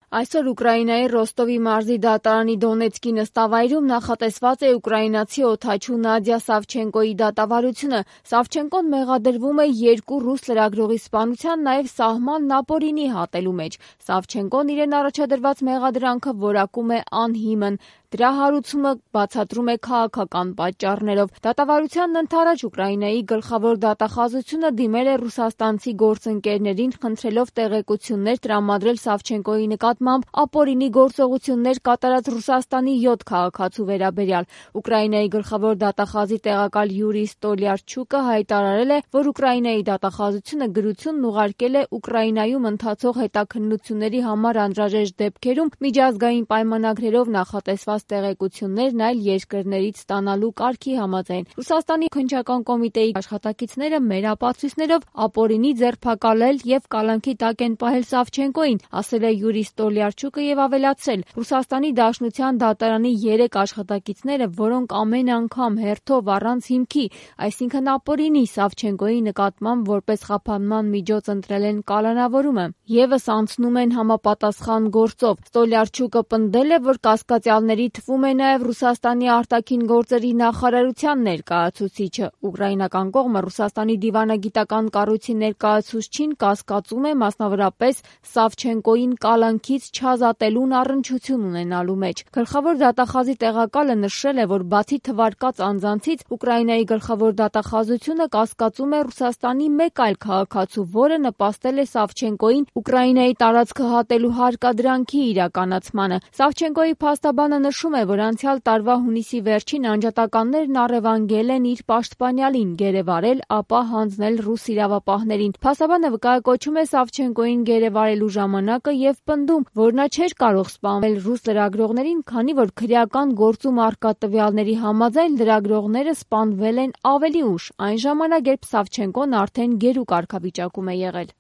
Այսօր Ուկրաինայի Ռոստովի մարզի դատարանի Դոնեցկի նստավայրում նախատեսված է ուկրաինացի օդաչու Նադյա Սավչենկոյի դատավարությունը։ Սավչենկոն մեղադրվում է 2 ռուս լրագրողի սպանության, նաև սահման ապօրինի հատելու մեջ։ Սավչենկոն իրեն առաջադրված մեղադրանքը որակում է անհիմն։ Դրա հարուցումը բացատրում է քաղաքական պատճառներով։ Դատավարությանն ընդառաջ Ուկրաինայի գլխավոր դատախազությունը դիմել է ռուսաստանցի գործընկերներին, խնդրելով տեղեկություններ տրամադրել Սավչենկոյի նկատմամբ ապօրինի գործողություններ կատարած Ռուսաստանի 7 քաղաքացու վերաբերյալ։ Ուկրաինայի գլխավոր դատախազի տեղակալ Յուրի Ստոլյարչուկը հայտարարել է, որ Ուկրաինայի դատախազությունը գրությունն ուղարկել է Ուկրաինայում ընթացող հետաքննությունների համար անհրաժեշտ դեպքերում միջազգային պայմանագրերով նախատեսված տեղեկություններն այլ երկրներից ստանալու կարգի համաձայն։ Ռուսաստանի քննչական կոմիտեի աշխատակիցները մեր ապացույցներով ապօրինի ձերբակալել եւ կալանքի տակ են պահել Սավչենկոյին, ասել է Յուրի Ստոլյարչուկը եւ ավելացրել. Ռուսաստանի Դաշնության դատարանի 3 աշխատակիցները, որոնք ամեն անգամ հերթով առանց հիմքի, այսինքն ապօրինի Սավչենկոյի նկատմամբ որպես խափանման միջոց ընտրել են կալանավորումը, եւս անցնում են համապատասխան գործով։ Ստոլյարչուկը պնդել է, որ կասկածյալների թվում է նաև Ռուսաստանի արտաքին գործերի նախարարության ներկայացուցիչը։ Ուկրաինական կողմը Ռուսաստանի դիվանագիտական կառույցի ներկայացուցչին կասկածում է մասնավորապես Սավչենկոյին կալանքից չազատելուն առնչություն ունենալու մեջ։ Գլխավոր դատախազի տեղակալը նշել է, որ բացի թվարկած անձանցից Ուկրաինայի գլխավոր դատախազությունը կասկածում է Ռուսաստանի մեկ այլ քաղաքացու, որը նպաստել է Սավչենկոյին Ուկրաինայի տարածքը հատելու հարկադրանքի իրականացմանը։ Սավչենկոյի փաստաբանը նշում է, որ անցյալ տարվա հունիսի վերջին անջատականներն առևանգել են իր պաշտպանյալին, գերեվարել, ապա հանձնել ռուս իրավապահներին։ Փաստաբանը վկայակոչում է Սավչենկոյին գերեվարելու ժամանակը եւ պնդում, որ նա չէր կարող սպանել ռուս լրագրողներին, քանի որ քրեական գործում առկա տվյալների համաձայն լրագրողները սպանվել են ավելի ուշ, այն ժամանակ, երբ Սավչենկոն արդեն գերու կարգավիճակում է եղել։